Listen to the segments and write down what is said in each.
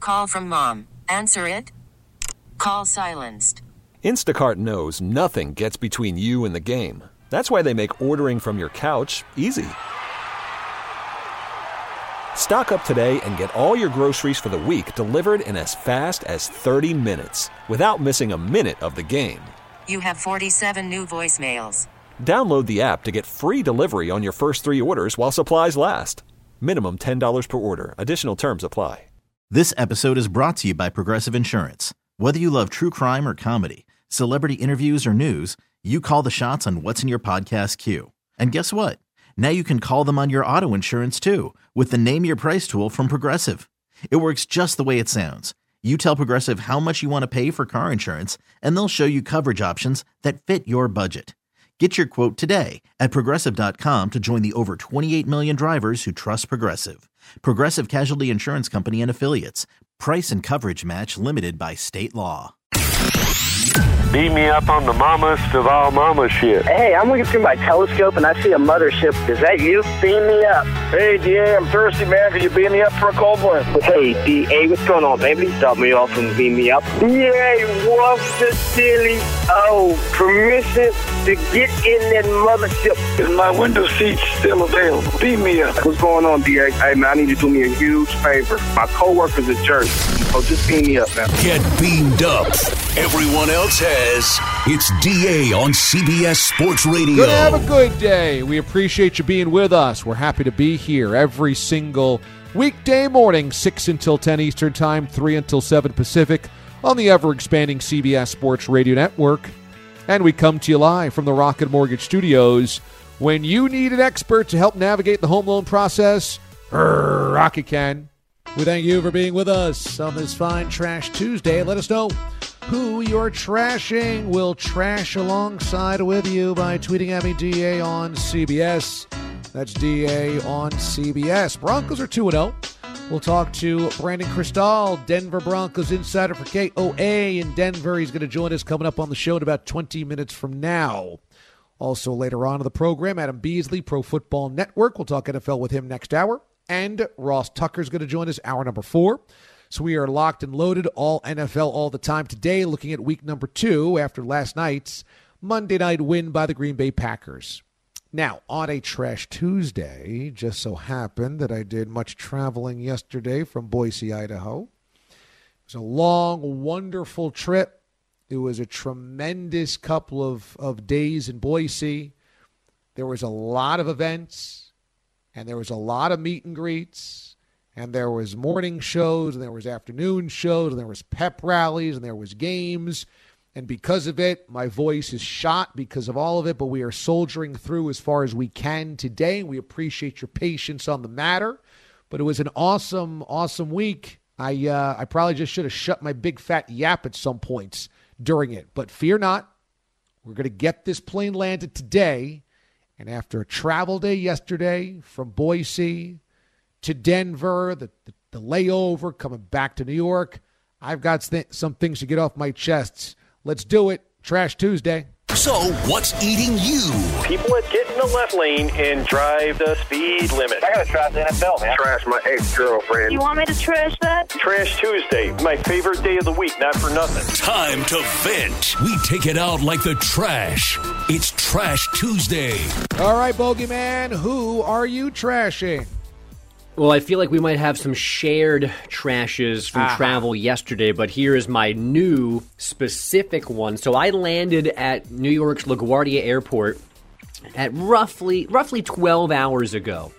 call from mom. Answer it. Call silenced. Instacart knows nothing gets between you and the game. That's why they make ordering from your couch easy. Stock up today and get all your groceries for the week delivered in as fast as 30 minutes without missing a minute of the game. You have 47 new voicemails. Download the app to get free delivery on your first 3 orders while supplies last. Minimum $10 per order. Additional terms apply. This episode is brought to you by Progressive Insurance. Whether you love true crime or comedy, celebrity interviews or news, you call the shots on what's in your podcast queue. And guess what? Now you can call them on your auto insurance too with the Name Your Price tool from Progressive. It works just the way it sounds. You tell Progressive how much you want to pay for car insurance, and they'll show you coverage options that fit your budget. Get your quote today at Progressive.com to join the over 28 million drivers who trust Progressive. Progressive Casualty Insurance Company and Affiliates. Price and coverage match limited by state law. Beat me up on the mammast of all mama shit. Hey, I'm looking through my telescope and I see a mothership. Is that you? Beam me up. Hey, DA, I'm thirsty, man. Can you beat me up for a cold one? Hey, DA, what's going on, baby? Stop me off and beam me up. DA, what's the silly? Oh, permission to get in that mothership. Is my window seat still available? Beat me up. What's going on, DA? Hey, man, I need you to do me a huge favor. My coworker's a jerk. So just beam me up, man. Get beamed up. Everyone else has. It's DA on CBS Sports Radio. Good, have a good day. We appreciate you being with us. We're happy to be here every single weekday morning, 6 until 10 Eastern Time, 3 until 7 Pacific, on the ever-expanding CBS Sports Radio Network. And we come to you live from the Rocket Mortgage Studios. When you need an expert to help navigate the home loan process, Rocket can. We thank you for being with us on this fine Trash Tuesday. Let us know who you're trashing. We'll trash alongside with you by tweeting at me, DA on CBS. That's DA on CBS. Broncos are 2-0. We'll talk to Brandon Cristal, Denver Broncos insider for KOA in Denver. He's going to join us coming up on the show in about 20 minutes from now. Also later on in the program, Adam Beasley, Pro Football Network. We'll talk NFL with him next hour. And Ross Tucker's going to join us hour number 4. So we are locked and loaded, all NFL all the time today, looking at week number 2 after last night's Monday night win by the Green Bay Packers. Now, on a Trash Tuesday, just so happened that I did much traveling yesterday from Boise, Idaho. It was a long, wonderful trip. It was a tremendous couple of days in Boise. There was a lot of events. And there was a lot of meet and greets, and there was morning shows, and there was afternoon shows, and there was pep rallies, and there was games. And because of it, my voice is shot because of all of it, but we are soldiering through as far as we can today. We appreciate your patience on the matter. But it was an awesome, awesome week. I probably just should have shut my big fat yap at some points during it. But fear not, we're going to get this plane landed today. And after a travel day yesterday from Boise to Denver, the layover, coming back to New York, I've got some things to get off my chest. Let's do it. Trash Tuesday. So, what's eating you? People that get in the left lane and drive the speed limit. I gotta trash the NFL, man. Trash my ex-girlfriend. You want me to trash that? Trash Tuesday, my favorite day of the week, not for nothing. Time to vent. We take it out like the trash. It's Trash Tuesday. All right, Bogeyman, who are you trashing? Well, I feel like we might have some shared trashes from travel yesterday, but here is my new specific one. So I landed at New York's LaGuardia Airport at roughly 12 hours ago.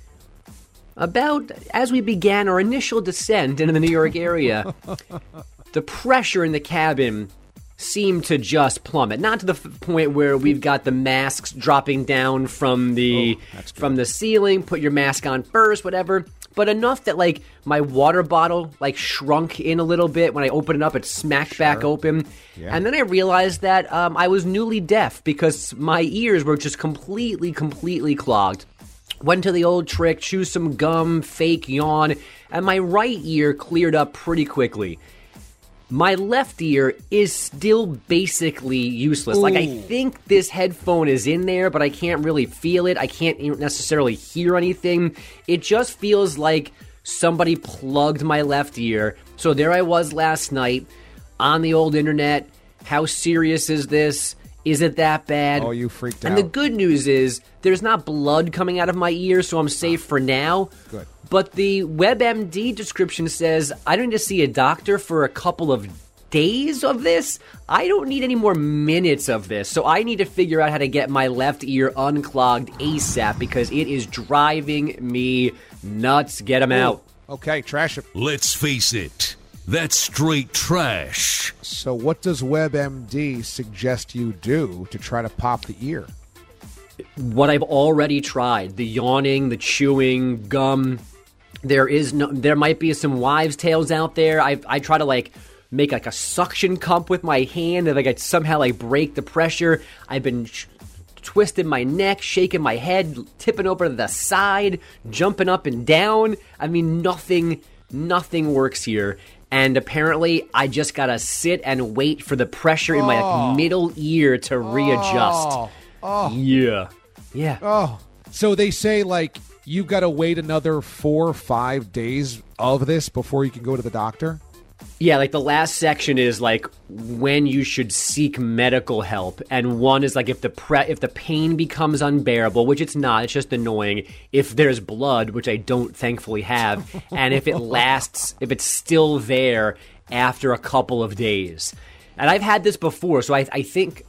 About as we began our initial descent into the New York area, the pressure in the cabin seemed to just plummet. Not to the point where we've got the masks dropping down from the ceiling, put your mask on first, whatever. But enough that, like, my water bottle, like, shrunk in a little bit. When I opened it up, it smacked back open. Yeah. And then I realized that I was newly deaf because my ears were just completely clogged. Went to the old trick, chew some gum, fake yawn, and my right ear cleared up pretty quickly. My left ear is still basically useless. Ooh. Like, I think this headphone is in there, but I can't really feel it. I can't necessarily hear anything. It just feels like somebody plugged my left ear. So there I was last night on the old internet. How serious is this? Is it that bad? Oh, you freaked out. And the good news is there's not blood coming out of my ear, so I'm safe for now. Good. But the WebMD description says I don't need to see a doctor for a couple of days of this. I don't need any more minutes of this. So I need to figure out how to get my left ear unclogged ASAP because it is driving me nuts. Get them out. Okay, trash it. Let's face it, that's straight trash. So what does WebMD suggest you do to try to pop the ear? What I've already tried, the yawning, the chewing, gum. There might be some wives' tales out there. I try to make a suction cup with my hand and I somehow break the pressure. I've been twisting my neck, shaking my head, tipping over to the side, jumping up and down. I mean, nothing works here. And apparently, I just gotta sit and wait for the pressure in my middle ear to readjust. Yeah. Oh, so they say you got to wait another 4 or 5 days of this before you can go to the doctor? Yeah, the last section is when you should seek medical help, and one is if the pain becomes unbearable, which it's not, it's just annoying. If there's blood, which I don't thankfully have, and if it lasts, if it's still there after a couple of days. And I've had this before, so I think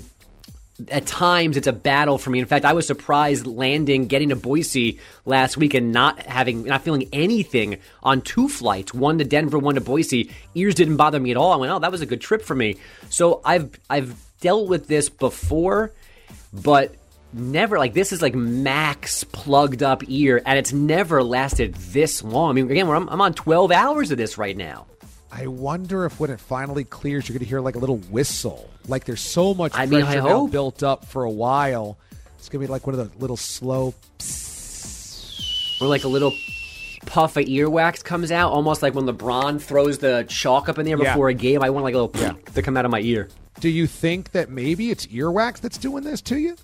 at times it's a battle for me. In fact, I was surprised getting to Boise last week and not feeling anything on 2 flights, one to Denver, one to Boise. Ears didn't bother me at all. I went, that was a good trip for me. So I've dealt with this before, but never this is max plugged up ear, and it's never lasted this long. I mean, again, I'm on 12 hours of this right now. I wonder if when it finally clears, you're going to hear a little whistle. There's so much pressure now hope. Built up for a while. It's going to be one of the little slow psss. Or a little puff of earwax comes out, almost like when LeBron throws the chalk up in there before a game. I want a little to come out of my ear. Do you think that maybe it's earwax that's doing this to you?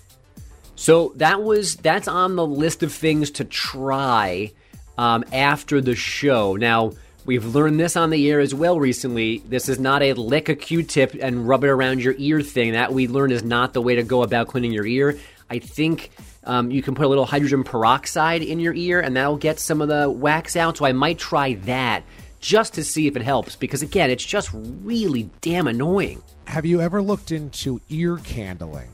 So that's on the list of things to try after the show. Now, we've learned this on the air as well recently. This is not a lick a Q-tip and rub it around your ear thing. That we learned is not the way to go about cleaning your ear. I think you can put a little hydrogen peroxide in your ear, and that'll get some of the wax out. So I might try that just to see if it helps, because, again, it's just really damn annoying. Have you ever looked into ear candling?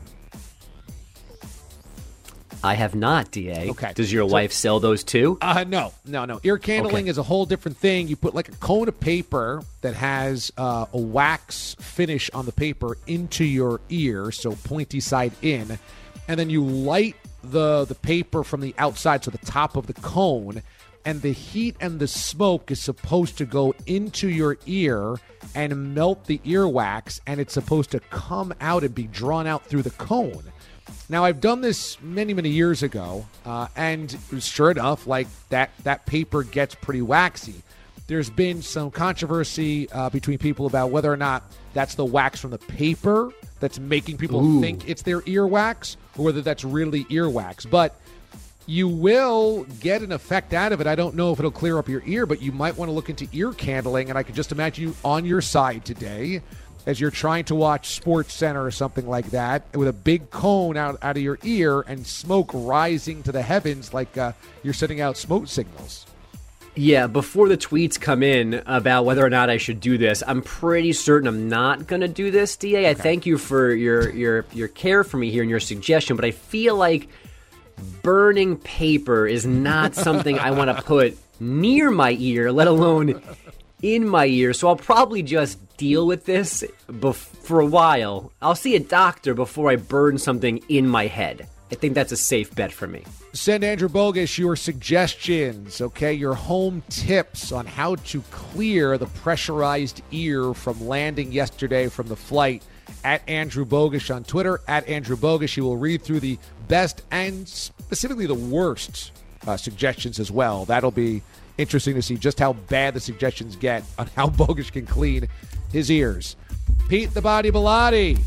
I have not, DA. Okay. Does your wife sell those too? No. Ear candling is a whole different thing. You put a cone of paper that has a wax finish on the paper into your ear, so pointy side in, and then you light the paper from the outside, so the top of the cone, and the heat and the smoke is supposed to go into your ear and melt the earwax, and it's supposed to come out and be drawn out through the cone. Now, I've done this many, many years ago, and sure enough, that paper gets pretty waxy. There's been some controversy between people about whether or not that's the wax from the paper that's making people think it's their earwax, or whether that's really earwax. But you will get an effect out of it. I don't know if it'll clear up your ear, but you might want to look into ear candling, and I could just imagine you on your side today as you're trying to watch Sports Center or something like that, with a big cone out of your ear and smoke rising to the heavens like you're sending out smoke signals. Yeah, before the tweets come in about whether or not I should do this, I'm pretty certain I'm not going to do this, DA. Okay. I thank you for your care for me here and your suggestion, but I feel like burning paper is not something I want to put near my ear, let alone in my ear. So I'll probably just deal with this for a while. I'll see a doctor before I burn something in my head. I think that's a safe bet for me. Send Andrew Bogusch your suggestions, okay? Your home tips on how to clear the pressurized ear from landing yesterday from the flight at Andrew Bogusch on Twitter, at Andrew Bogusch. He will read through the best and specifically the worst suggestions as well. That'll be interesting to see just how bad the suggestions get on how Bogusch can clean his ears. Pete the Body Bilotti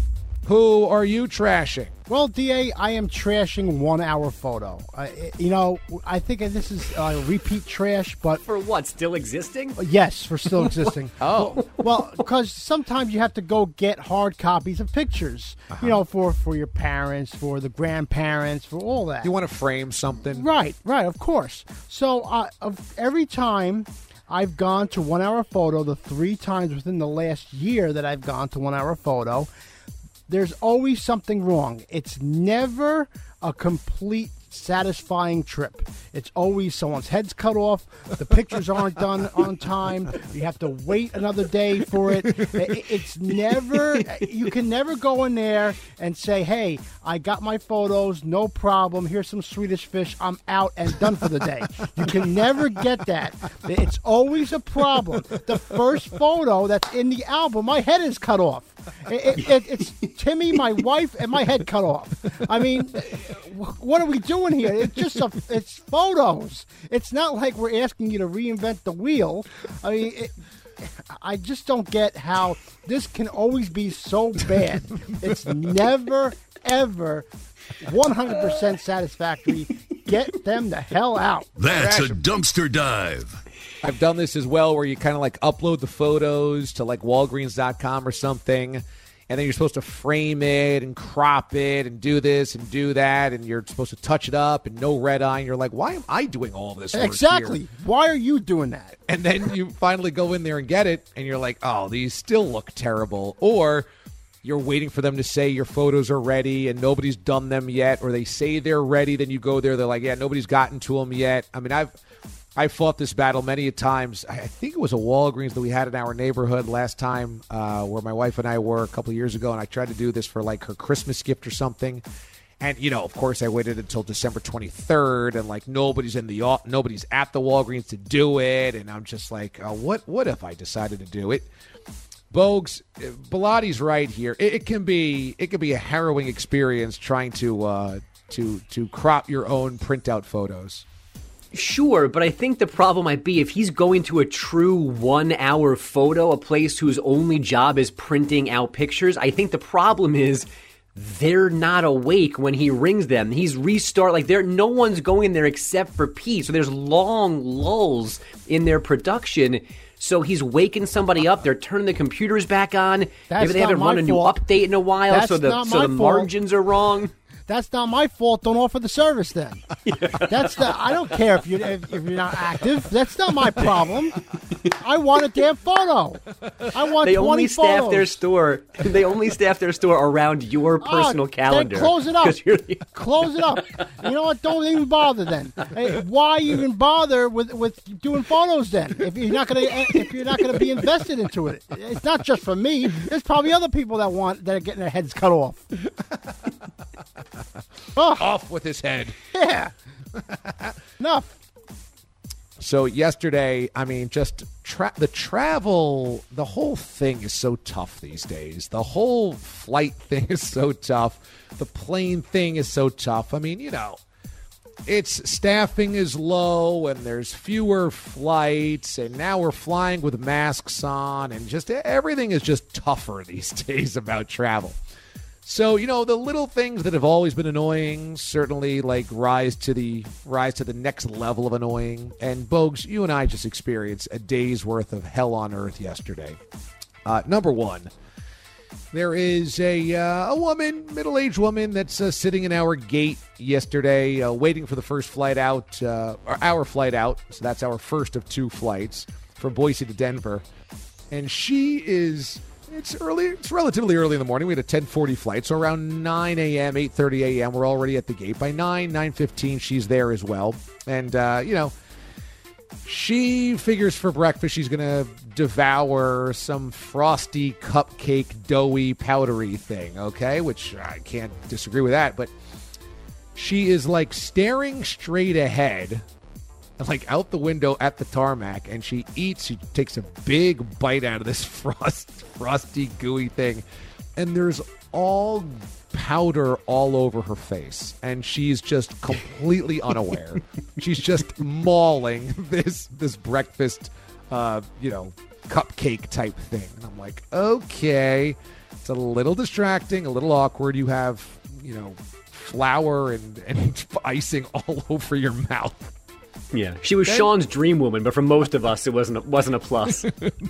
Who are you trashing? Well, DA, I am trashing 1 Hour Photo. I think this is repeat trash, but... For what, still existing? Yes, for still existing. Oh. Well, because sometimes you have to go get hard copies of pictures, for your parents, for the grandparents, for all that. You want to frame something? Right, of course. So every time I've gone to 1 Hour Photo, the 3 times within the last year that I've gone to 1 Hour Photo, there's always something wrong. It's never a complete satisfying trip. It's always someone's head's cut off, the pictures aren't done on time, you have to wait another day for it. It's never, you can never go in there and say, hey, I got my photos, no problem, here's some Swedish fish, I'm out and done for the day. You can never get that. It's always a problem. The first photo that's in the album, my head is cut off. It's Timmy, my wife, and my head cut off. I mean, what are we doing here? It's photos. It's not like we're asking you to reinvent the wheel. I mean, I just don't get how this can always be so bad. It's never, ever 100% satisfactory. Get them the hell out. That's a dumpster dive. I've done this as well, where you kind of like upload the photos to like Walgreens.com or something, and then you're supposed to frame it and crop it and do this and do that, and you're supposed to touch it up and no red eye. And you're like, why am I doing all of this work exactly here? Why are you doing that? And then you finally go in there and get it, and you're like, oh, these still look terrible. Or you're waiting for them to say your photos are ready and nobody's done them yet, or they say they're ready, then you go there, they're like, yeah, nobody's gotten to them yet. I mean, I fought this battle many a times. I think it was a Walgreens that we had in our neighborhood last time, where my wife and I were a couple of years ago, and I tried to do this for like her Christmas gift or something. And, of course, I waited until December 23rd, and like nobody's at the Walgreens to do it. And I'm just like, what if I decided to do it? Bogues, Bellatti's right here. It can be a harrowing experience trying to crop your own printout photos. Sure, but I think the problem might be if he's going to a true 1 hour photo, a place whose only job is printing out pictures. I think the problem is they're not awake when he rings them. He's no one's going there except for Pete. So there's long lulls in their production. So he's waking somebody up. They're turning the computers back on. Maybe they haven't run a new update in a while, so the margins are wrong. That's not my fault. Don't offer the service then. I don't care if you're not active. That's not my problem. I want a damn photo. I want 20 photos. They only staff their store around your personal calendar. Then close it up. Close it up. You know what? Don't even bother then. Hey, why even bother with doing photos then? If you're not gonna be invested into it, it's not just for me. There's probably other people that are getting their heads cut off. Off with his head. Yeah. Enough. So yesterday, I mean, just the travel, the whole thing is so tough these days. The whole flight thing is so tough. The plane thing is so tough. I mean, it's staffing is low and there's fewer flights, and now we're flying with masks on, and just everything is just tougher these days about travel. So, the little things that have always been annoying certainly like rise to the next level of annoying. And Bogues, you and I just experienced a day's worth of hell on earth yesterday. Number one, there is a woman, middle-aged woman, that's sitting in our gate yesterday, waiting for the first flight out, or our flight out. So that's our first of 2 flights from Boise to Denver. And she is... It's early. It's relatively early in the morning. We had a 10:40 flight, so around 9 a.m., 8:30 a.m., we're already at the gate. By 9:15, she's there as well. And, she figures for breakfast she's going to devour some frosty, cupcake, doughy, powdery thing, okay? Which I can't disagree with that. But she is, like, staring straight ahead, like out the window at the tarmac, and she takes a big bite out of this frosty, gooey thing, and there's all powder all over her face, and she's just completely unaware. She's just mauling this breakfast, cupcake type thing. And I'm like, okay, it's a little distracting, a little awkward. You have, flour and icing all over your mouth. Yeah, she was Sean's dream woman, but for most of us, it wasn't a plus.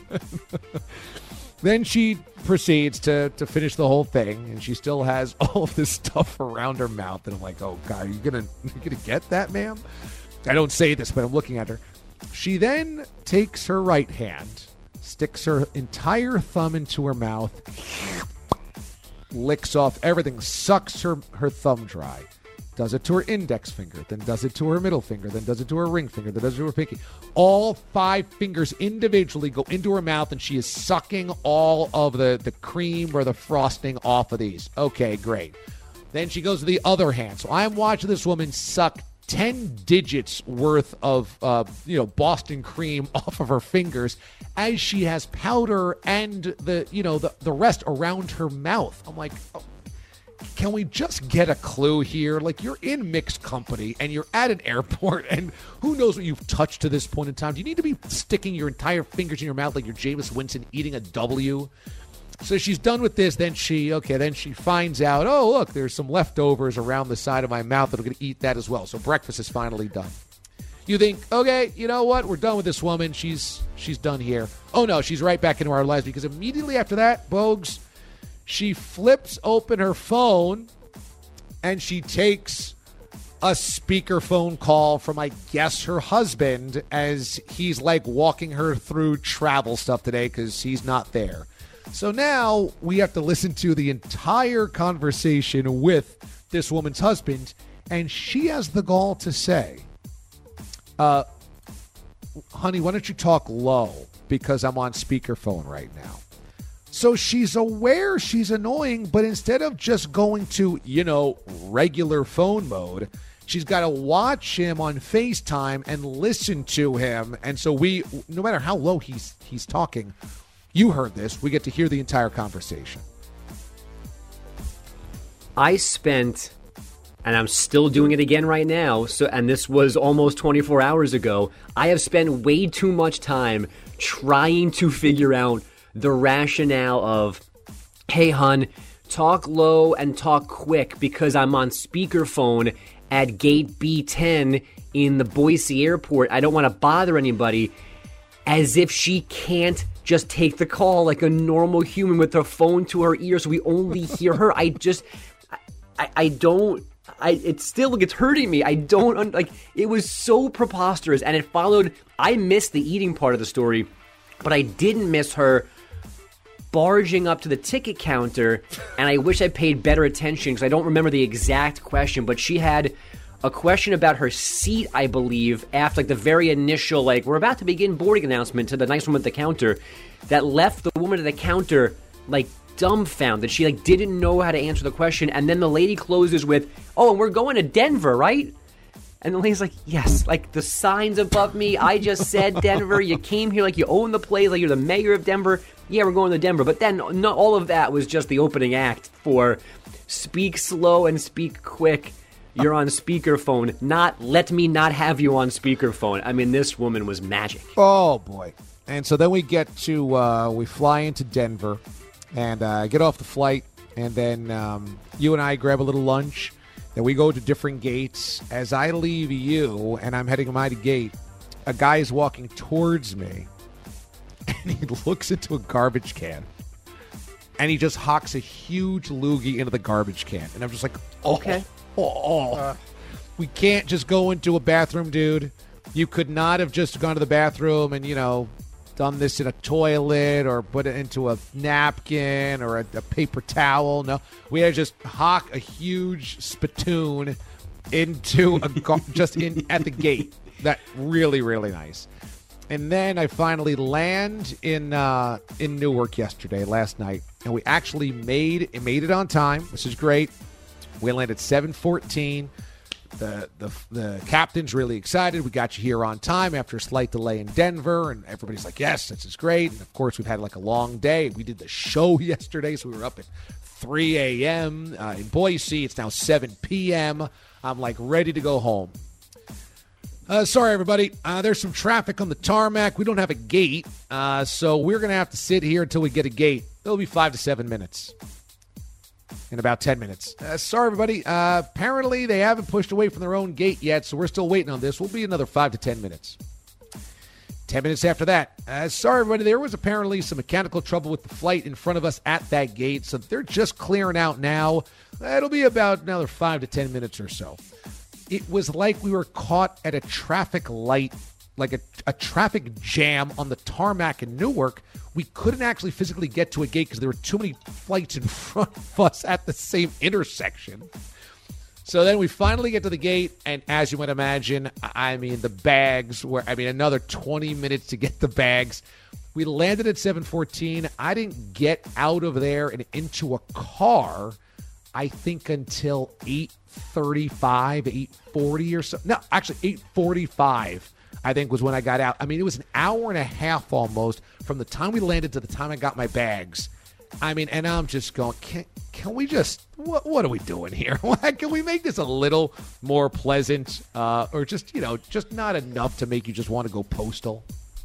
Then she proceeds to finish the whole thing, and she still has all of this stuff around her mouth. And I'm like, oh, God, are you gonna get that, ma'am? I don't say this, but I'm looking at her. She then takes her right hand, sticks her entire thumb into her mouth, licks off everything, sucks her thumb dry, does it to her index finger, then does it to her middle finger, then does it to her ring finger, then does it to her pinky. All 5 fingers individually go into her mouth, and she is sucking all of the cream or the frosting off of these. Okay, great. Then she goes to the other hand. So I'm watching this woman suck 10 digits worth of Boston cream off of her fingers as she has powder and the rest around her mouth. I'm like, oh, can we just get a clue here? Like, you're in mixed company and you're at an airport, and who knows what you've touched to this point in time. Do you need to be sticking your entire fingers in your mouth like you're Jameis Winston eating a W? So she's done with this. Then she finds out, oh, look, there's some leftovers around the side of my mouth that I'm going to eat that as well. So breakfast is finally done. You think, okay, you know what? We're done with this woman. She's done here. Oh, no, she's right back into our lives, because immediately after that, Bogues, she flips open her phone and she takes a speakerphone call from, I guess, her husband, as he's like walking her through travel stuff today because he's not there. So now we have to listen to the entire conversation with this woman's husband, and she has the gall to say, honey, why don't you talk low, because I'm on speakerphone right now. So she's aware she's annoying, but instead of just going to, regular phone mode, she's got to watch him on FaceTime and listen to him. And so no matter how low he's talking, you heard this, we get to hear the entire conversation. I spent, and I'm still doing it again right now, and this was almost 24 hours ago, I have spent way too much time trying to figure out the rationale of, hey, hun, talk low and talk quick because I'm on speakerphone at gate B10 in the Boise airport. I don't want to bother anybody, as if she can't just take the call like a normal human with her phone to her ear so we only hear her. It's hurting me. It was so preposterous, and it followed. I missed the eating part of the story, but I didn't miss her barging up to the ticket counter, and I wish I paid better attention because I don't remember the exact question, but she had a question about her seat, I believe, after the very initial, we're about to begin boarding announcement to the nice woman at the counter, that left the woman at the counter, dumbfounded. She, didn't know how to answer the question, and then the lady closes with, oh, and we're going to Denver, right? And the lady's like, yes, the signs above me, I just said Denver, you came here you own the place, you're the mayor of Denver, yeah, we're going to Denver. But then not all of that was just the opening act for speak slow and speak quick. You're on speakerphone, not let me not have you on speakerphone. I mean, this woman was magic. Oh, boy. And so then we get to, we fly into Denver and get off the flight. And then you and I grab a little lunch. Then we go to different gates. As I leave you and I'm heading to my gate, a guy is walking towards me. And he looks into a garbage can. And he just hocks a huge loogie into the garbage can. And I'm just like, oh. Okay. We can't just go into a bathroom, dude. You could not have just gone to the bathroom and, done this in a toilet or put it into a napkin or a paper towel. No, we had to just hock a huge spittoon into just in at the gate. That really, really nice. And then I finally land in Newark last night, and we actually made it on time. This is great. We landed 7:14. The captain's really excited. We got you here on time after a slight delay in Denver, and everybody's like, yes, this is great. And, of course, we've had a long day. We did the show yesterday, so we were up at 3 a.m. In Boise. It's now 7 p.m. I'm ready to go home. Sorry, everybody. There's some traffic on the tarmac. We don't have a gate, so we're going to have to sit here until we get a gate. It'll be 5 to 7 minutes. In about 10 minutes. Sorry, everybody. Apparently, they haven't pushed away from their own gate yet, so we're still waiting on this. We'll be another 5 to 10 minutes. 10 minutes after that. Sorry, everybody. There was apparently some mechanical trouble with the flight in front of us at that gate, so they're just clearing out now. It'll be about another 5 to 10 minutes or so. It was like we were caught at a traffic light, like a traffic jam on the tarmac in Newark. We couldn't actually physically get to a gate because there were too many flights in front of us at the same intersection. So then we finally get to the gate, and as you might imagine, the bags were, another 20 minutes to get the bags. We landed at 7:14. I didn't get out of there and into a car, I think, until 8:35, 8:40 or so. No, actually 8:45, I think, was when I got out. It was an hour and a half almost from the time we landed to the time I got my bags. And I'm just going, can we just, what are we doing here? Can we make this a little more pleasant, or just not enough to make you just want to go postal?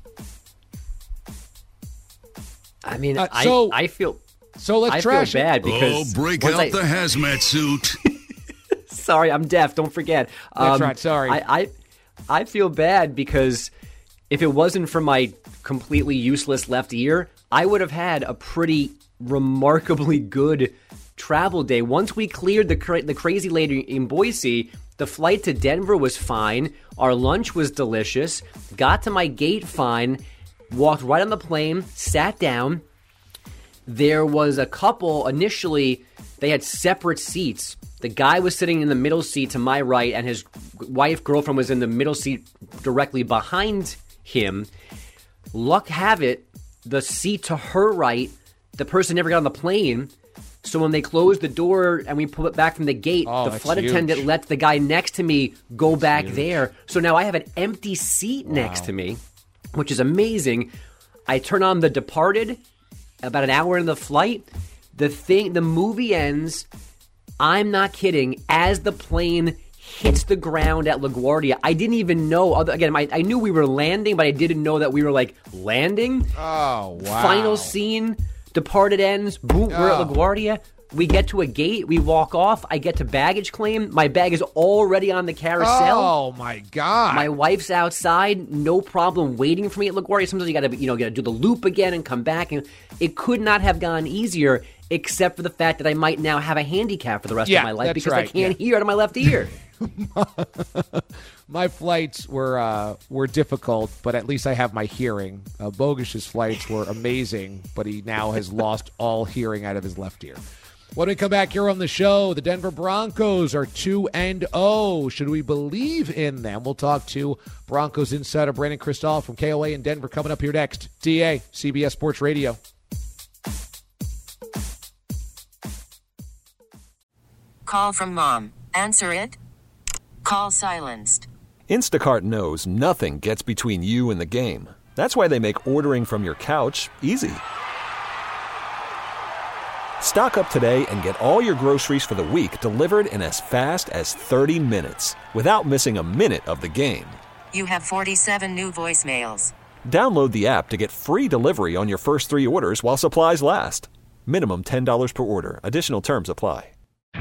I feel... So let's trash feel bad because break out the hazmat suit. Sorry, I'm deaf. Don't forget. That's right. Sorry. I feel bad because if it wasn't for my completely useless left ear, I would have had a pretty remarkably good travel day. Once we cleared the crazy lady in Boise, the flight to Denver was fine. Our lunch was delicious. Got to my gate fine. Walked right on the plane. Sat down. There was a couple, initially, they had separate seats. The guy was sitting in the middle seat to my right, and his girlfriend, was in the middle seat directly behind him. Luck have it, the seat to her right, the person never got on the plane. So when they closed the door and we pulled it back from the gate, the flight attendant let the guy next to me go back there. So now I have an empty seat next to me, which is amazing. I turn on The Departed. About an hour into the flight, the movie ends, I'm not kidding, as the plane hits the ground at LaGuardia. I didn't even know, I knew we were landing, but I didn't know that we were, landing. Oh, wow. Final scene, Departed ends, boom, we're at LaGuardia. We get to a gate, we walk off, I get to baggage claim, my bag is already on the carousel. Oh, my God. My wife's outside, no problem waiting for me at LaGuardia. Sometimes you gotta do the loop again and come back, and it could not have gone easier, except for the fact that I might now have a handicap for the rest of my life because I can't hear out of my left ear. My flights were difficult, but at least I have my hearing. Bogus's flights were amazing, but he now has lost all hearing out of his left ear. When we come back here on the show, the Denver Broncos are 2-0. Should we believe in them? We'll talk to Broncos insider Brandon Kristoff from KOA in Denver coming up here next. DA, CBS Sports Radio. Call from mom. Answer it. Call silenced. Instacart knows nothing gets between you and the game. That's why they make ordering from your couch easy. Stock up today and get all your groceries for the week delivered in as fast as 30 minutes without missing a minute of the game. You have 47 new voicemails. Download the app to get free delivery on your first 3 orders while supplies last. Minimum $10 per order. Additional terms apply.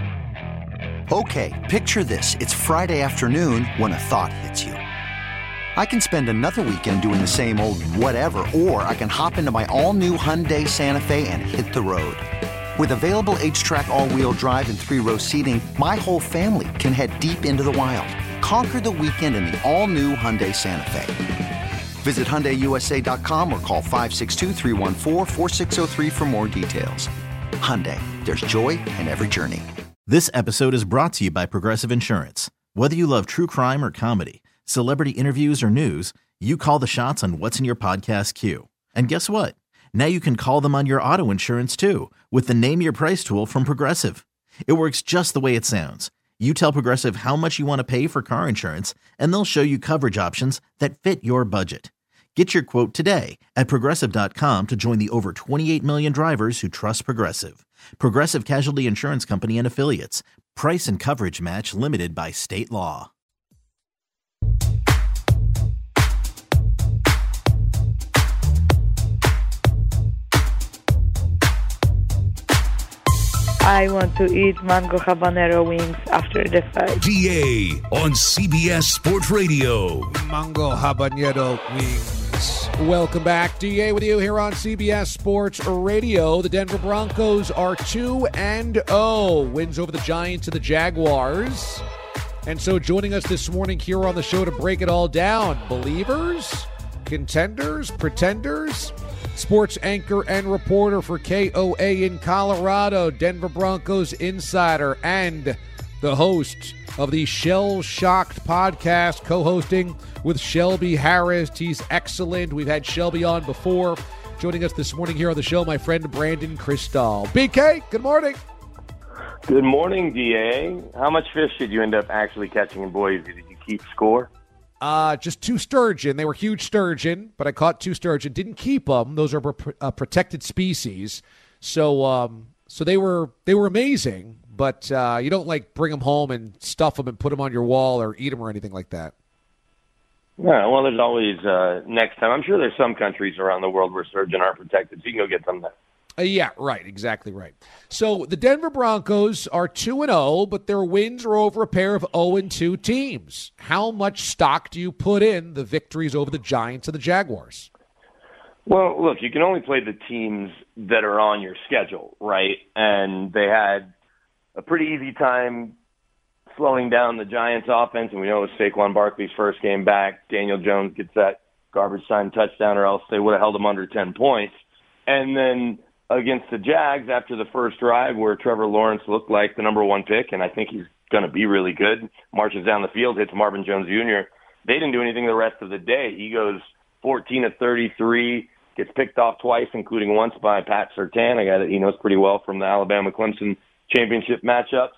Okay, picture this. It's Friday afternoon when a thought hits you. I can spend another weekend doing the same old whatever, or I can hop into my all-new Hyundai Santa Fe and hit the road. With available H-Track all-wheel drive and 3-row seating, my whole family can head deep into the wild. Conquer the weekend in the all-new Hyundai Santa Fe. Visit HyundaiUSA.com or call 562-314-4603 for more details. Hyundai, there's joy in every journey. This episode is brought to you by Progressive Insurance. Whether you love true crime or comedy, celebrity interviews or news, you call the shots on what's in your podcast queue. And guess what? Now you can call them on your auto insurance too with the Name Your Price tool from Progressive. It works just the way it sounds. You tell Progressive how much you want to pay for car insurance, and they'll show you coverage options that fit your budget. Get your quote today at Progressive.com to join the over 28 million drivers who trust Progressive. Progressive Casualty Insurance Company and Affiliates. Price and coverage match limited by state law. I want to eat mango habanero wings after the fight. DA on CBS Sports Radio. Mango habanero wings. Welcome back. DA with you here on CBS Sports Radio. The Denver Broncos are 2-0. Wins over the Giants and the Jaguars. And so joining us this morning here on the show to break it all down, believers, contenders, pretenders, sports anchor and reporter for KOA in Colorado, Denver Broncos insider, and the host of the Shell Shocked podcast, co-hosting with Shelby Harris. He's excellent. We've had Shelby on before. Joining us this morning here on the show, my friend Brandon Krisztal. BK, good morning. Good morning, DA. How much fish did you end up actually catching in Boise? Did you keep score? Just 2 sturgeon. They were huge sturgeon, but I caught 2 sturgeon. Didn't keep them. Those are protected species. So they were amazing, but you don't bring them home and stuff them and put them on your wall or eat them or anything like that. Yeah, well, there's always next time. I'm sure there's some countries around the world where sturgeon aren't protected, so you can go get some there. Yeah, right. Exactly right. So the Denver Broncos are 2-0, but their wins are over a pair of 0-2 teams. How much stock do you put in the victories over the Giants and the Jaguars? Well, look, you can only play the teams that are on your schedule, right? And they had a pretty easy time slowing down the Giants' offense, and we know it was Saquon Barkley's first game back. Daniel Jones gets that garbage time touchdown, or else they would have held him under 10 points. And then against the Jags, after the first drive where Trevor Lawrence looked like the number 1 pick, and I think he's going to be really good, marches down the field, hits Marvin Jones Jr., they didn't do anything the rest of the day. He goes 14 of 33, gets picked off twice, including once by Pat Surtain, a guy that he knows pretty well from the Alabama-Clemson championship matchups.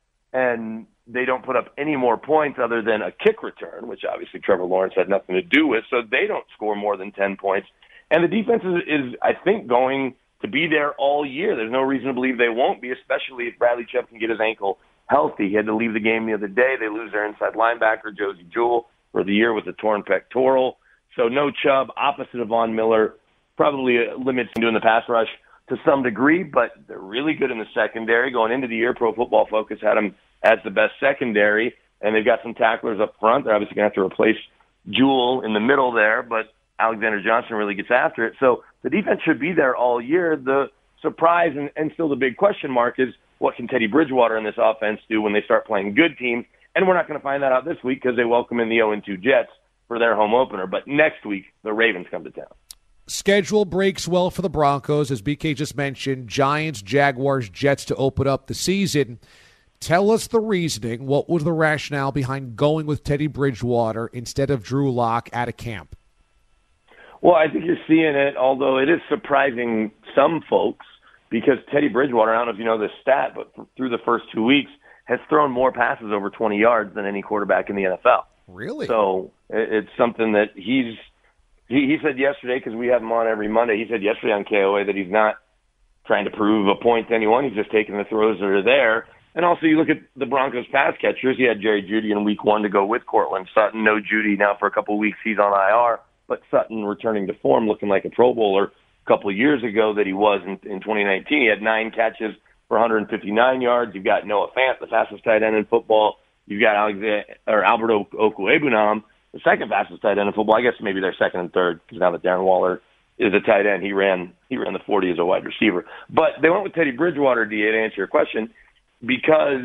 And they don't put up any more points other than a kick return, which obviously Trevor Lawrence had nothing to do with, so they don't score more than 10 points. And the defense is I think, going to be there all year. There's no reason to believe they won't be, especially if Bradley Chubb can get his ankle healthy. He had to leave the game the other day. They lose their inside linebacker, Josie Jewell, for the year with a torn pectoral. So no Chubb, opposite of Von Miller, probably limits him doing the pass rush to some degree, but they're really good in the secondary. Going into the year, Pro Football Focus had them as the best secondary, and they've got some tacklers up front. They're obviously going to have to replace Jewell in the middle there, but Alexander Johnson really gets after it. So the defense should be there all year. The surprise and still the big question mark is, what can Teddy Bridgewater and this offense do when they start playing good teams? And we're not going to find that out this week because they welcome in the 0-2 Jets for their home opener. But next week, the Ravens come to town. Schedule breaks well for the Broncos, as BK just mentioned. Giants, Jaguars, Jets to open up the season. Tell us the reasoning. What was the rationale behind going with Teddy Bridgewater instead of Drew Lock at a camp? Well, I think you're seeing it, although it is surprising some folks, because Teddy Bridgewater, I don't know if you know this stat, but through the first 2 weeks, has thrown more passes over 20 yards than any quarterback in the NFL. Really? So it's something that he said yesterday, because we have him on every Monday, he said yesterday on KOA that he's not trying to prove a point to anyone. He's just taking the throws that are there. And also, you look at the Broncos pass catchers. He had Jerry Jeudy in week 1 to go with Courtland Sutton. No Jeudy now for a couple of weeks. He's on IR. But Sutton returning to form, looking like a Pro Bowler a couple of years ago that he was in 2019. He had 9 catches for 159 yards. You've got Noah Fant, the fastest tight end in football. You've got Albert Okwuegbunam, the second fastest tight end in football. I guess maybe they're second and third, because now that Darren Waller is a tight end, he ran the 40 as a wide receiver. But they went with Teddy Bridgewater, DA, to answer your question, because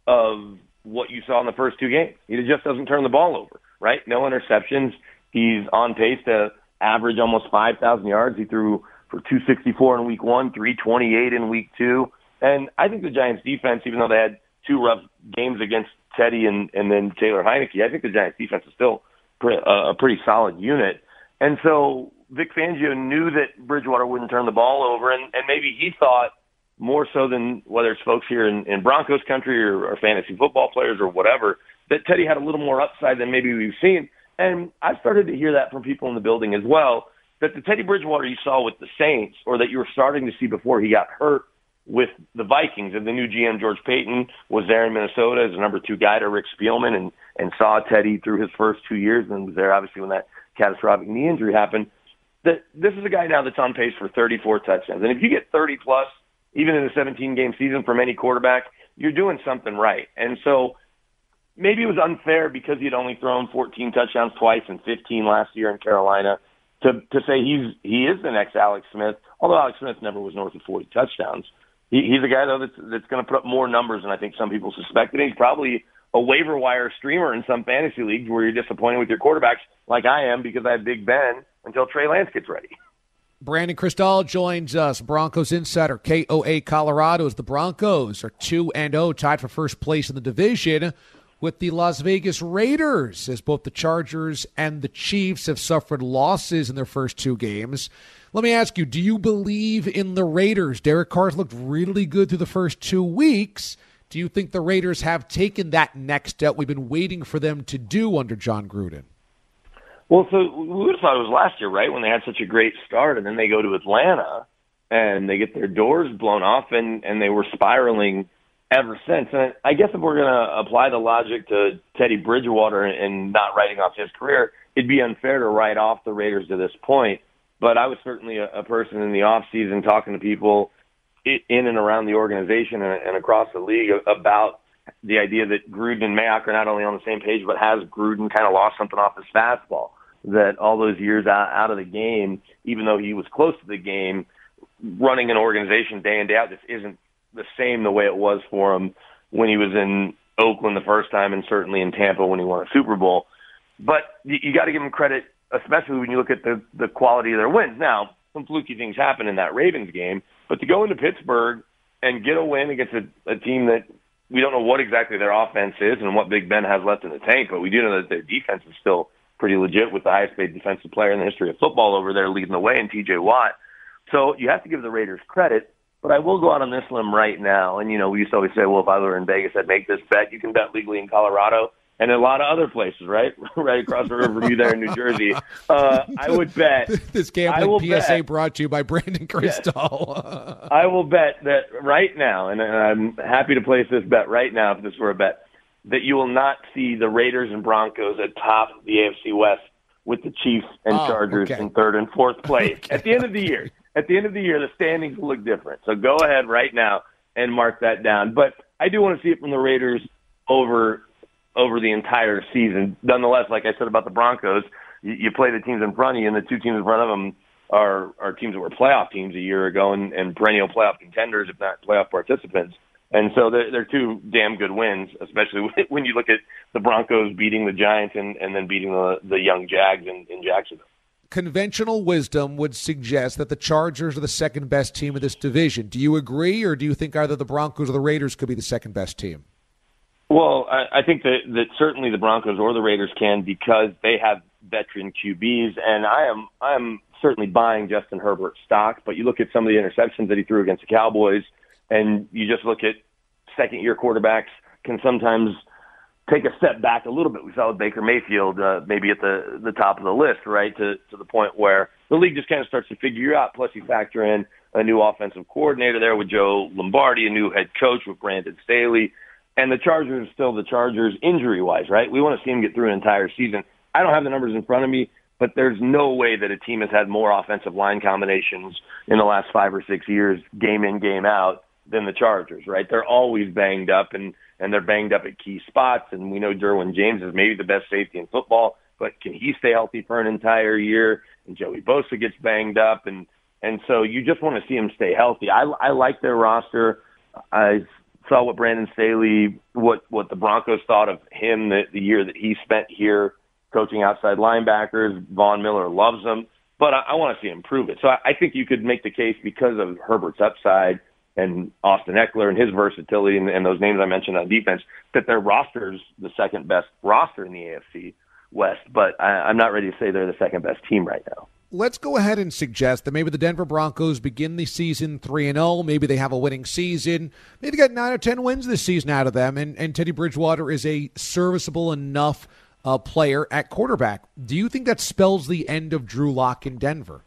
of what you saw in the first 2 games. He just doesn't turn the ball over, right? No interceptions. He's on pace to average almost 5,000 yards. He threw for 264 in week 1, 328 in week 2. And I think the Giants defense, even though they had 2 rough games against Teddy and then Taylor Heineke, I think the Giants defense is still a pretty solid unit. And so Vic Fangio knew that Bridgewater wouldn't turn the ball over, and maybe he thought, more so than whether it's folks here in Broncos country or fantasy football players or whatever, that Teddy had a little more upside than maybe we've seen. And I started to hear that from people in the building as well, that the Teddy Bridgewater you saw with the Saints, or that you were starting to see before he got hurt with the Vikings, and the new GM George Payton was there in Minnesota as the number 2 guy to Rick Spielman and saw Teddy through his first 2 years and was there obviously when that catastrophic knee injury happened, that this is a guy now that's on pace for 34 touchdowns. And if you get 30-plus even in a 17-game season for many quarterbacks, you're doing something right. And so maybe it was unfair because he'd only thrown 14 touchdowns twice and 15 last year in Carolina to say he is the next Alex Smith, although Alex Smith never was north of 40 touchdowns. He's a guy, though, that's going to put up more numbers than I think some people suspected. He's probably a waiver wire streamer in some fantasy leagues where you're disappointed with your quarterbacks like I am because I have Big Ben until Trey Lance gets ready. Brandon Cristal joins us, Broncos insider, KOA Colorado, as the Broncos are 2-0, tied for first place in the division with the Las Vegas Raiders, as both the Chargers and the Chiefs have suffered losses in their first two games. Let me ask you, do you believe in the Raiders? Derek Carr's looked really good through the first 2 weeks. Do you think the Raiders have taken that next step we've been waiting for them to do under John Gruden? Well, so we would have thought it was last year, right, when they had such a great start, and then they go to Atlanta, and they get their doors blown off, and they were spiraling ever since. And I guess if we're going to apply the logic to Teddy Bridgewater and not writing off his career, it'd be unfair to write off the Raiders to this point. But I was certainly a person in the offseason talking to people in and around the organization and across the league about the idea that Gruden and Mayock are not only on the same page, but has Gruden kind of lost something off his fastball, that all those years out of the game, even though he was close to the game, running an organization day in, day out just isn't the same the way it was for him when he was in Oakland the first time and certainly in Tampa when he won a Super Bowl. But you got to give him credit, especially when you look at the quality of their wins. Now, some fluky things happen in that Ravens game, but to go into Pittsburgh and get a win against a team that we don't know what exactly their offense is and what Big Ben has left in the tank, but we do know that their defense is still pretty legit with the highest paid defensive player in the history of football over there leading the way in T.J. Watt. So you have to give the Raiders credit, but I will go out on this limb right now. And, we used to always say, well, if I were in Vegas, I'd make this bet. You can bet legally in Colorado and in a lot of other places, right? Right across the river from you there in New Jersey. I would bet. This gambling PSA brought to you by Brandon Cristal. Yes, I will bet that right now, and I'm happy to place this bet right now if this were a bet, that you will not see the Raiders and Broncos atop the AFC West with the Chiefs and Chargers in third and fourth place. Okay. At the end of the year, the standings will look different. So go ahead right now and mark that down. But I do want to see it from the Raiders over the entire season. Nonetheless, like I said about the Broncos, you play the teams in front of you, and the two teams in front of them are teams that were playoff teams a year ago and perennial playoff contenders, if not playoff participants. And so they're two damn good wins, especially when you look at the Broncos beating the Giants and then beating the young Jags in Jacksonville. Conventional wisdom would suggest that the Chargers are the second best team of this division. Do you agree, or do you think either the Broncos or the Raiders could be the second best team? Well, I think that certainly the Broncos or the Raiders can because they have veteran QBs, and I am certainly buying Justin Herbert's stock. But you look at some of the interceptions that he threw against the Cowboys, and you just look at second-year quarterbacks can sometimes take a step back a little bit. We saw with Baker Mayfield maybe at the top of the list, right, to the point where the league just kind of starts to figure you out. Plus, you factor in a new offensive coordinator there with Joe Lombardi, a new head coach with Brandon Staley. And the Chargers are still the Chargers injury-wise, right? We want to see them get through an entire season. I don't have the numbers in front of me, but there's no way that a team has had more offensive line combinations in the last 5 or 6 years, game in, game out, than the Chargers, right? They're always banged up, and they're banged up at key spots. And we know Derwin James is maybe the best safety in football, but can he stay healthy for an entire year? And Joey Bosa gets banged up, and so you just want to see him stay healthy. I like their roster. I saw what Brandon Staley, what the Broncos thought of him the year that he spent here coaching outside linebackers. Von Miller loves him, but I want to see him prove it. So I think you could make the case because of Herbert's upside and Austin Eckler and his versatility and those names I mentioned on defense, that their roster's the second best roster in the AFC West. But I'm not ready to say they're the second best team right now. Let's go ahead and suggest that maybe the Denver Broncos begin the season 3-0. Maybe they have a winning season. Maybe they got 9 or 10 wins this season out of them, and Teddy Bridgewater is a serviceable enough player at quarterback. Do you think that spells the end of Drew Lock in Denver?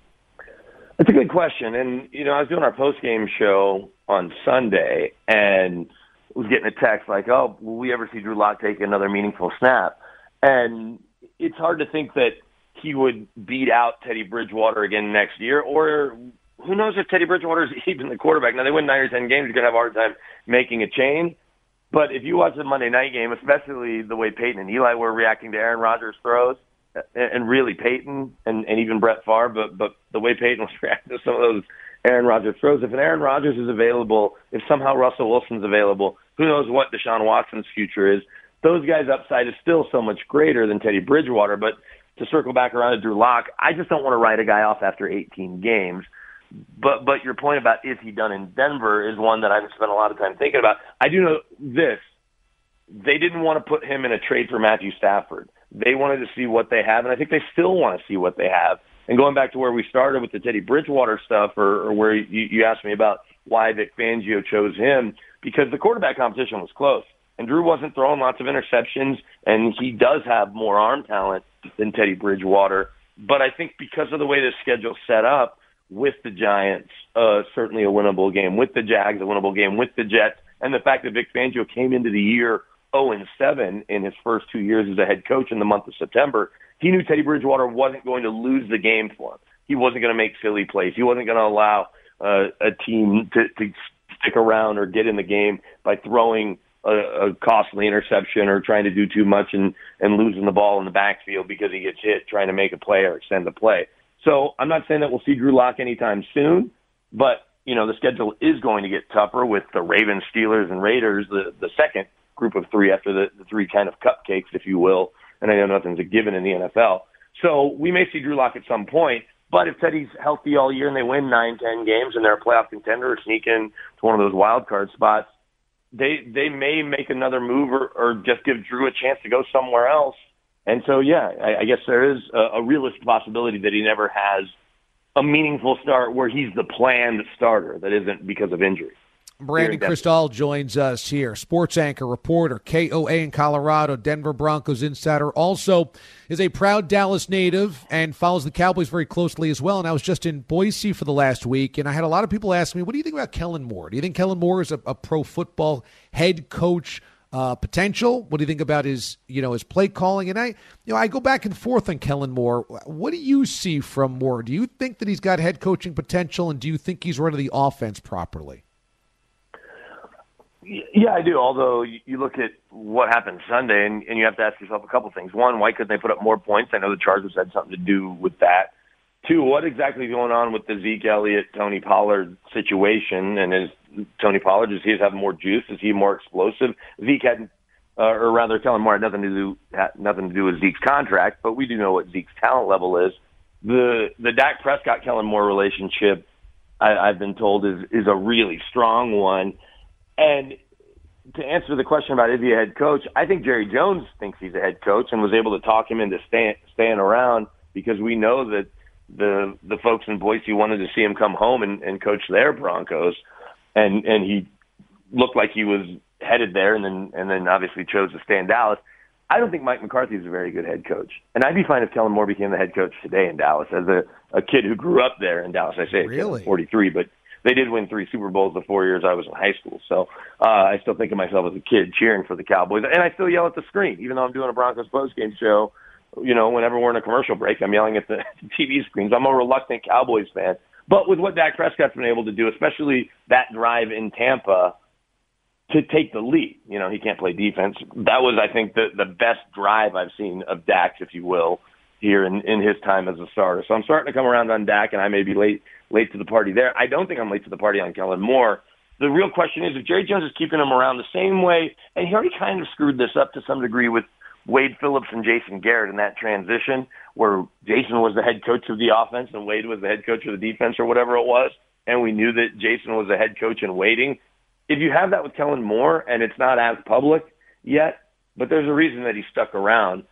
That's a good question. And, I was doing our post-game show on Sunday and was getting a text like, oh, will we ever see Drew Lock take another meaningful snap? And it's hard to think that he would beat out Teddy Bridgewater again next year, or who knows if Teddy Bridgewater is even the quarterback. Now, they win 9 or 10 games, you're going to have a hard time making a change. But if you watch the Monday night game, especially the way Peyton and Eli were reacting to Aaron Rodgers' throws, and really Peyton and even Brett Favre, but the way Peyton was reacting to some of those Aaron Rodgers throws, if an Aaron Rodgers is available, if somehow Russell Wilson's available, who knows what Deshaun Watson's future is. Those guys' upside is still so much greater than Teddy Bridgewater. But to circle back around to Drew Lock, I just don't want to write a guy off after 18 games. But your point about is he done in Denver is one that I've spent a lot of time thinking about. I do know this. They didn't want to put him in a trade for Matthew Stafford. They wanted to see what they have, and I think they still want to see what they have. And going back to where we started with the Teddy Bridgewater stuff, or where you asked me about why Vic Fangio chose him, because the quarterback competition was close. And Drew wasn't throwing lots of interceptions, and he does have more arm talent than Teddy Bridgewater. But I think because of the way the schedule's set up, with the Giants, certainly a winnable game, with the Jags, a winnable game, with the Jets, and the fact that Vic Fangio came into the year 0-7 in his first 2 years as a head coach in the month of September, he knew Teddy Bridgewater wasn't going to lose the game for him. He wasn't going to make silly plays. He wasn't going to allow a team to stick around or get in the game by throwing a costly interception or trying to do too much and losing the ball in the backfield because he gets hit trying to make a play or extend the play. So I'm not saying that we'll see Drew Lock anytime soon, but the schedule is going to get tougher with the Ravens, Steelers, and Raiders, the second group of three after the three kind of cupcakes, if you will. And I know nothing's a given in the NFL. So we may see Drew Lock at some point, but if Teddy's healthy all year and they win 9-10 games and they're a playoff contender or sneak in to one of those wild card spots, they may make another move or just give Drew a chance to go somewhere else. And so, I guess there is a realistic possibility that he never has a meaningful start where he's the planned starter that isn't because of injury. Brandon Cristal joins us here, sports anchor, reporter, KOA in Colorado, Denver Broncos insider, also is a proud Dallas native and follows the Cowboys very closely as well. And I was just in Boise for the last week, and I had a lot of people ask me, what do you think about Kellen Moore? Do you think Kellen Moore is a pro football head coach potential? What do you think about his play calling? And I go back and forth on Kellen Moore. What do you see from Moore? Do you think that he's got head coaching potential, and do you think he's running the offense properly? Yeah, I do. Although you look at what happened Sunday, and you have to ask yourself a couple things. One, why couldn't they put up more points? I know the Chargers had something to do with that. Two, what exactly is going on with the Zeke Elliott, Tony Pollard situation? And is Tony Pollard, does he have more juice? Is he more explosive? Zeke had, or rather, Kellen Moore had nothing to do with Zeke's contract, but we do know what Zeke's talent level is. The Dak Prescott Kellen Moore relationship, I've been told, is a really strong one. And to answer the question about is he a head coach, I think Jerry Jones thinks he's a head coach and was able to talk him into staying around because we know that the folks in Boise wanted to see him come home and coach their Broncos, and he looked like he was headed there, and then obviously chose to stay in Dallas. I don't think Mike McCarthy is a very good head coach, and I'd be fine if Kellen Moore became the head coach today in Dallas as a kid who grew up there in Dallas. I say really? 43, but they did win 3 Super Bowls the 4 years I was in high school. So I still think of myself as a kid cheering for the Cowboys. And I still yell at the screen, even though I'm doing a Broncos postgame show. Whenever we're in a commercial break, I'm yelling at the TV screens. I'm a reluctant Cowboys fan. But with what Dak Prescott's been able to do, especially that drive in Tampa to take the lead, he can't play defense. That was, I think, the best drive I've seen of Dak's, if you will, here in his time as a starter. So I'm starting to come around on Dak, and I may be late to the party there. I don't think I'm late to the party on Kellen Moore. The real question is if Jerry Jones is keeping him around the same way, and he already kind of screwed this up to some degree with Wade Phillips and Jason Garrett in that transition where Jason was the head coach of the offense and Wade was the head coach of the defense or whatever it was, and we knew that Jason was the head coach in waiting. If you have that with Kellen Moore, and it's not as public yet, but there's a reason that he stuck around,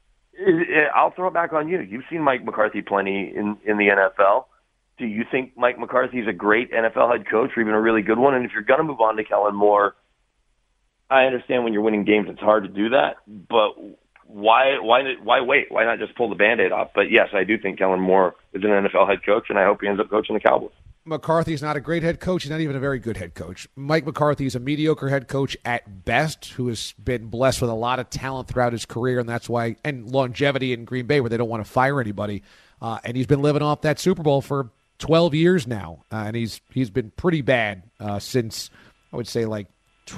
I'll throw it back on you. You've seen Mike McCarthy plenty in the NFL. Do you think Mike McCarthy is a great NFL head coach or even a really good one? And if you're going to move on to Kellen Moore, I understand when you're winning games it's hard to do that, but why wait? Why not just pull the Band-Aid off? But yes, I do think Kellen Moore is an NFL head coach, and I hope he ends up coaching the Cowboys. McCarthy's not a great head coach. He's not even a very good head coach. Mike McCarthy is a mediocre head coach at best who has been blessed with a lot of talent throughout his career, and that's why, and longevity in Green Bay where they don't want to fire anybody. And he's been living off that Super Bowl for 12 years now, and he's been pretty bad since, I would say, like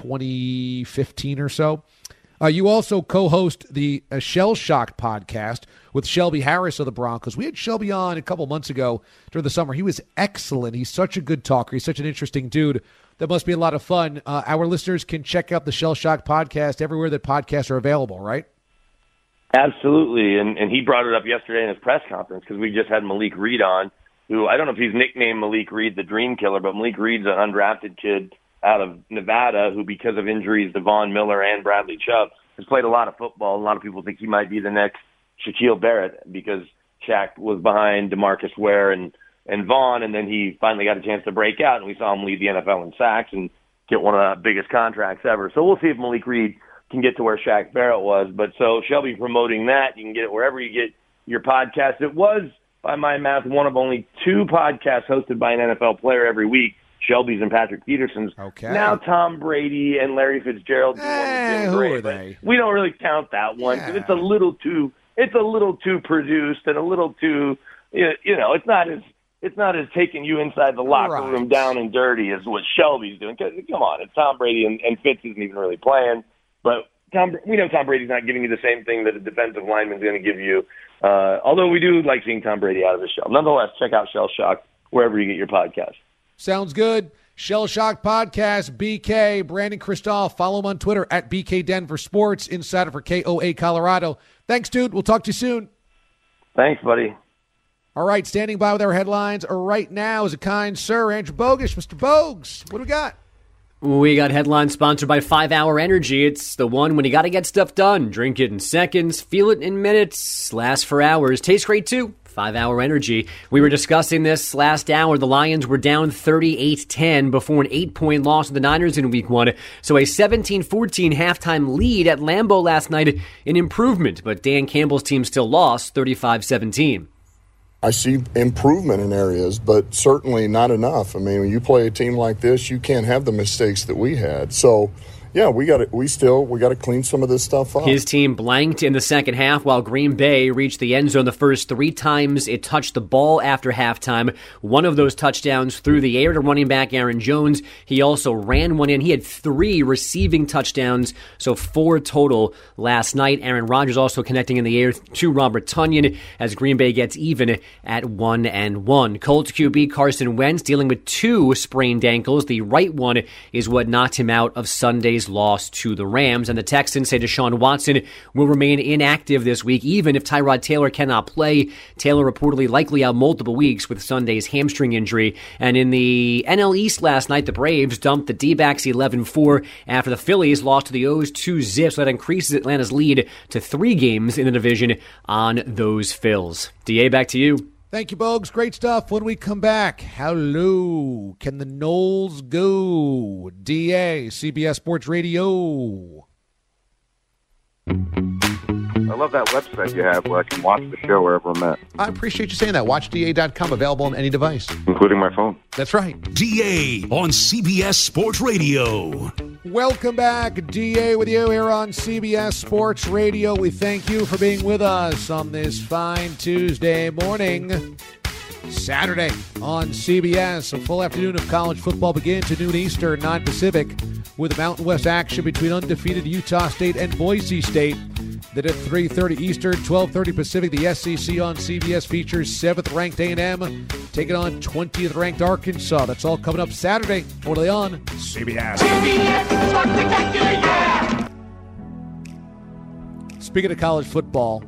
2015 or so. You also co-host the Shell Shocked podcast with Shelby Harris of the Broncos. We had Shelby on a couple months ago during the summer. He was excellent. He's such a good talker. He's such an interesting dude. That must be a lot of fun. Our listeners can check out the Shell Shocked podcast everywhere that podcasts are available, right? Absolutely, and he brought it up yesterday in his press conference because we just had Malik Reed on, who I don't know if he's nicknamed Malik Reed the Dream Killer, but Malik Reed's an undrafted kid out of Nevada who, because of injuries to Von Miller and Bradley Chubb, has played a lot of football. A lot of people think he might be the next Shaquille Barrett because Shaq was behind DeMarcus Ware and Vaughn, and then he finally got a chance to break out, and we saw him lead the NFL in sacks and get one of the biggest contracts ever. So we'll see if Malik Reed can get to where Shaq Barrett was. But so Shelby promoting that. You can get it wherever you get your podcast. It was, by my math, one of only 2 podcasts hosted by an NFL player every week, Shelby's and Patrick Peterson's. Okay. Now Tom Brady and Larry Fitzgerald do one with Jim who Gray, are they? We don't really count that one because it's a little too produced and a little too, it's not as taking you inside the locker room down and dirty as what Shelby's doing. Come on, it's Tom Brady and Fitz isn't even really playing. But we know Tom Brady's not giving you the same thing that a defensive lineman's going to give you, although we do like seeing Tom Brady out of his shell. Nonetheless, check out Shell Shock wherever you get your podcast. Sounds good. Shell Shock Podcast, BK, Brandon Kristoff. Follow him on Twitter at BK Denver Sports, insider for KOA Colorado. Thanks, dude. We'll talk to you soon. Thanks, buddy. All right, standing by with our headlines right now is a kind sir, Andrew Bogusch. Mr. Bogues, what do we got? We got headlines sponsored by 5 Hour Energy. It's the one when you got to get stuff done. Drink it in seconds, feel it in minutes, lasts for hours. Tastes great, too. 5 Hour Energy. We were discussing this last hour. The Lions were down 38-10 before an 8-point loss to the Niners in Week 1. So a 17-14 halftime lead at Lambeau last night, an improvement. But Dan Campbell's team still lost 35-17. I see improvement in areas, but certainly not enough. I mean, when you play a team like this, you can't have the mistakes that we had. So, yeah, we got to clean some of this stuff up. His team blanked in the second half while Green Bay reached the end zone the first 3 times it touched the ball after halftime. One of those touchdowns through the air to running back Aaron Jones. He also ran one in. He had 3 receiving touchdowns, so 4 total last night. Aaron Rodgers also connecting in the air to Robert Tonyan as Green Bay gets even at 1-1. Colts QB Carson Wentz dealing with 2 sprained ankles. The right one is what knocked him out of Sunday's loss to the Rams, and the Texans say Deshaun Watson will remain inactive this week, even if Tyrod Taylor cannot play. Taylor reportedly likely out multiple weeks with Sunday's hamstring injury. And in the NL East last night, the Braves dumped the D-backs 11-4 after the Phillies lost to the O's 2-0, so that increases Atlanta's lead to 3 games in the division on those Phils. DA, back to you. Thank you, Bogues. Great stuff. When we come back, how low can the Knowles go? DA, CBS Sports Radio. I love that website you have where I can watch the show wherever I'm at. I appreciate you saying that. WatchDA.com, available on any device. Including my phone. That's right. DA on CBS Sports Radio. Welcome back. DA with you here on CBS Sports Radio. We thank you for being with us on this fine Tuesday morning. Saturday on CBS, a full afternoon of college football begins at noon Eastern, 9 Pacific, with Mountain West action between undefeated Utah State and Boise State. Then at 3:30 Eastern, 12:30 Pacific, the SEC on CBS features 7th-ranked A&M taking on 20th-ranked Arkansas. That's all coming up Saturday, only on CBS. Spectacular, yeah! Speaking of college football,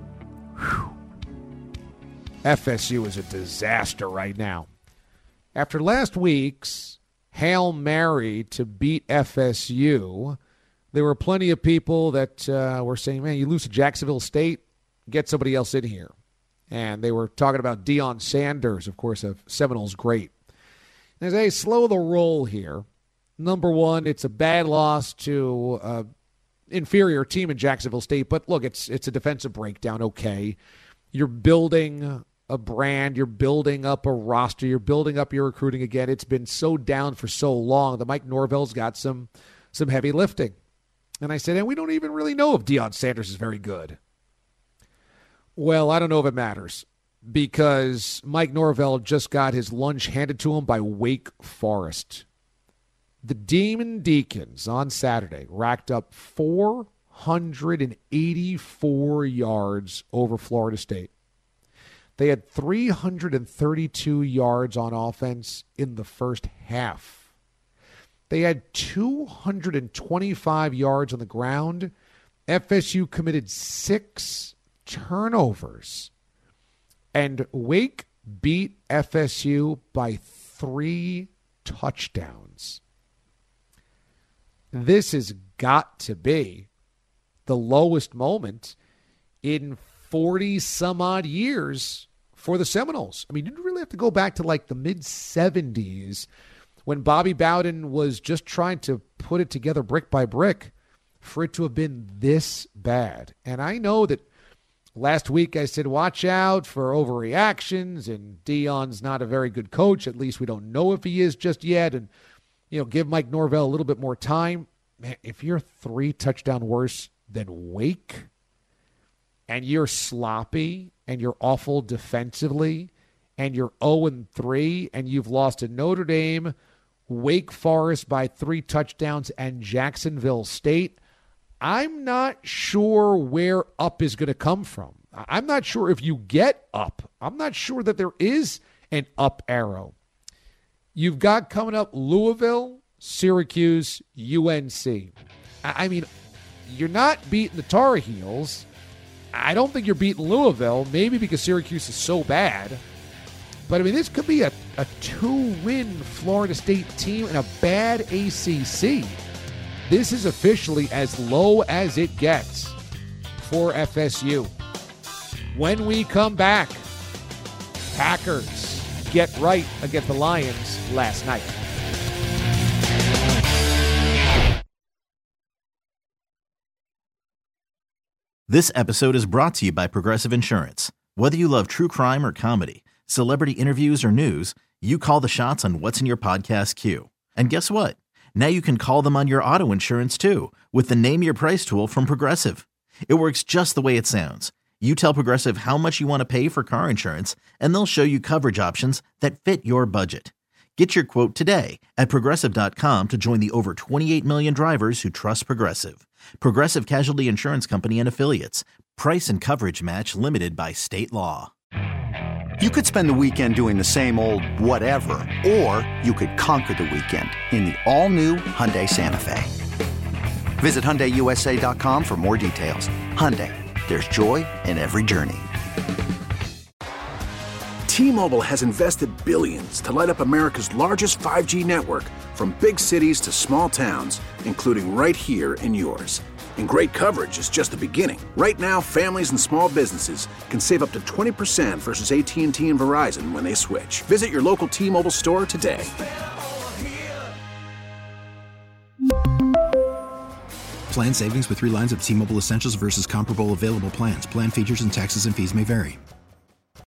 FSU is a disaster right now. After last week's Hail Mary to beat FSU, there were plenty of people that were saying, man, you lose to Jacksonville State, get somebody else in here. And they were talking about Deion Sanders, of course, of Seminoles great. And they slow the roll here. Number one, it's a bad loss to an inferior team in Jacksonville State. But look, it's a defensive breakdown, okay. You're building a brand, you're building up a roster, you're building up your recruiting again. It's been so down for so long that Mike Norvell's got some heavy lifting. And I said, and we don't even really know if Deion Sanders is very good. Well, I don't know if it matters. because Mike Norvell just got his lunch handed to him by Wake Forest. The Demon Deacons on Saturday racked up 484 yards over Florida State. They had 332 yards on offense in the first half. They had 225 yards on the ground. FSU committed 6 turnovers. And Wake beat FSU by 3 touchdowns. This has got to be the lowest moment in 40-some-odd years for the Seminoles. I mean, you really have to go back to like the mid-'70s when Bobby Bowden was just trying to put it together brick by brick for it to have been this bad. And I know that last week I said, watch out for overreactions, and Deion's not a very good coach. At least we don't know if he is just yet. And, give Mike Norvell a little bit more time. Man, if you're 3 touchdowns worse than Wake, and you're sloppy, and you're awful defensively, and you're 0-3, and you've lost to Notre Dame, Wake Forest by 3 touchdowns, and Jacksonville State, I'm not sure where up is going to come from. I'm not sure if you get up. I'm not sure that there is an up arrow. You've got coming up Louisville, Syracuse, UNC. I mean, you're not beating the Tar Heels. I don't think you're beating Louisville, maybe because Syracuse is so bad. But, I mean, this could be a 2-win Florida State team in a bad ACC. This is officially as low as it gets for FSU. When we come back, Packers get right against the Lions last night. This episode is brought to you by Progressive Insurance. Whether you love true crime or comedy, celebrity interviews or news, you call the shots on what's in your podcast queue. And guess what? Now you can call them on your auto insurance too with the Name Your Price tool from Progressive. It works just the way it sounds. You tell Progressive how much you want to pay for car insurance, and they'll show you coverage options that fit your budget. Get your quote today at Progressive.com to join the over 28 million drivers who trust Progressive. Progressive Casualty Insurance Company and Affiliates. Price and coverage match limited by state law. You could spend the weekend doing the same old whatever, or you could conquer the weekend in the all-new Hyundai Santa Fe. Visit HyundaiUSA.com for more details. Hyundai, there's joy in every journey. T-Mobile has invested billions to light up America's largest 5G network, from big cities to small towns, including right here in yours. And great coverage is just the beginning. Right now, families and small businesses can save up to 20% versus AT&T and Verizon when they switch. Visit your local T-Mobile store today. Plan savings with 3 lines of T-Mobile Essentials versus comparable available plans. Plan features and taxes and fees may vary.